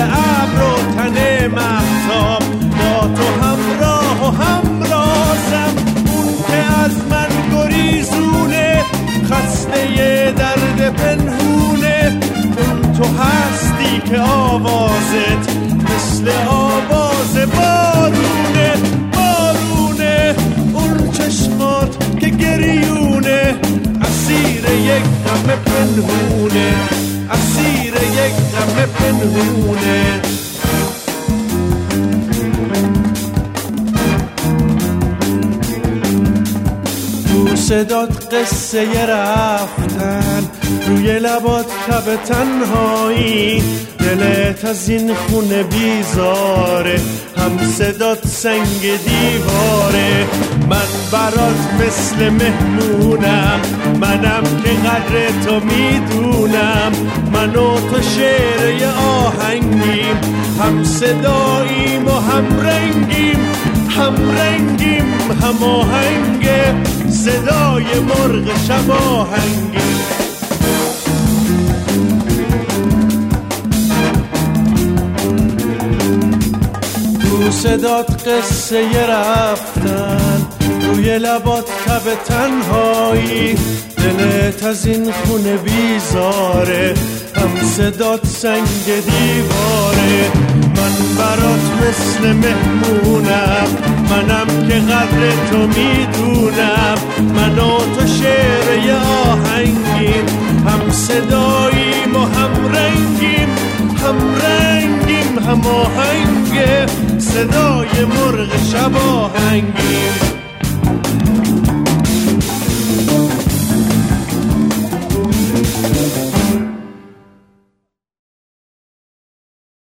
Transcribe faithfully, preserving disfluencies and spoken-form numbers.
ابر و تن مهتاب، با تو همراه و همرازم. اون که از من گریزونه، خسته درد پنهونه، اون تو هستی که آوازت مثل آواز بارونه. بارونه اون چشمات که گریونه، اسیر یک غم پنهونه، اسیر یک غم پنهونه. تو صدات قصه رفتن، روی لبات تب تنهایی، دلت از این خونه بیزاره، هم صدات سنگ دیواره. من برات مثل مهمونم، منم که قدر تو میدونم. من و تو شعر یه آهنگیم، هم صداییم و هم رنگیم، هم رنگیم هم آهنگه، صدای مرغ شب آهنگیم. تو صدات قصه رفتن، روی لبات تب تنهایی، دلت از این خونه بیزاره، هم صدات سنگ دیواره. من برات مثل مهمونم، منم که قدر تو میدونم. من و تو شعر یه آهنگیم، هم صداییم و هم رنگیم، هم رنگیم هم آهنگه، صدای مرغ شب آهنگیم.